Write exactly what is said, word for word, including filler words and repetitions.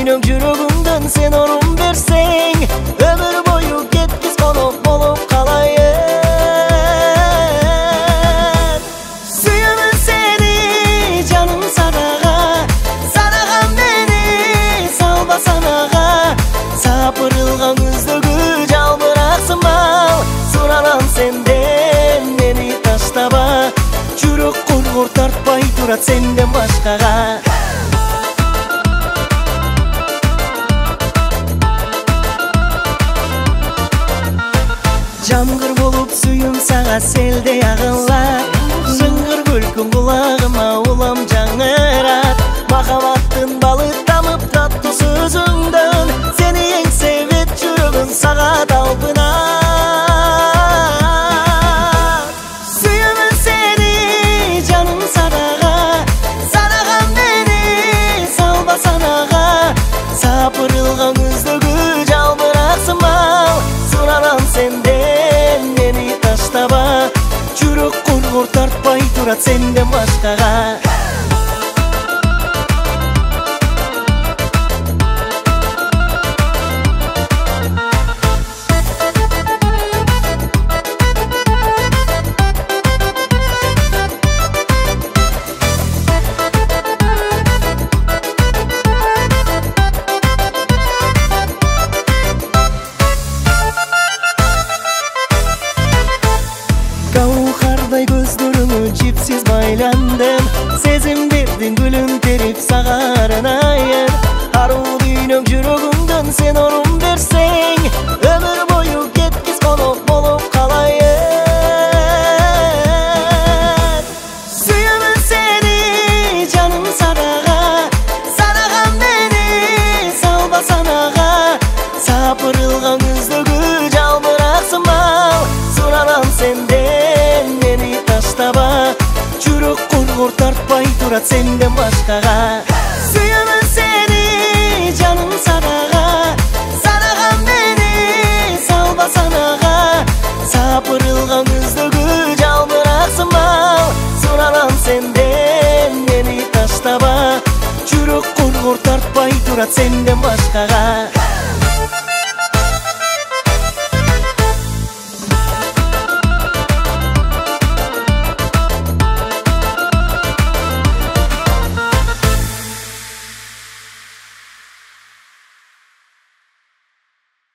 дүйнөң жүрөгүмдөн сен орун берсең, өмүр бою кеткиз конок болуп калайын. Сүйөмүн сени жаным садага, садагам мени салба санага. Сапырылган көздөгү жалбыраксың мал, суранам сенден мени таштаба. Жүрөк коргор тартпай турат сенден башкага. Жамгыр болуп сүйүм сага селдей агылат, жыңгыр күлкүң кулагыма улам жаңырат. Махабаттын балы тамып таттуу сөзүңдөн, сени эң себет жүрөгүм сага талпынат. Сүйөмүн сени жаным садага, садагам мени салба санага. Сапырылган көздөгү жалбыраксың мал, суранам сенден мени таштаба. Жүрөк коргор тартпай турат сенден башкага. Каухардай көздөрүңө жипсиз байландым, сезим бердиң гүлүн терип сага арнайын. Аруу дүйнөң жүрөгүмдөн сен орун берсең, өмүр бою кеткиз конок болуп калайын. Сүйөмүн сени жаным садага, садагам мени салба санага. Сапырылган көздөгү жалбыраксың мал, суранам сенден мени таштаба. Жүрөк коргор тартпай турат сенден башкага. Сүйөмүн сени жаным садага, садагам мени салба санага. Сапырылган көздөгү жалбыраксың мал, суранам сенден мени таштаба. Жүрөк коргор тартпай турат сенден башкага.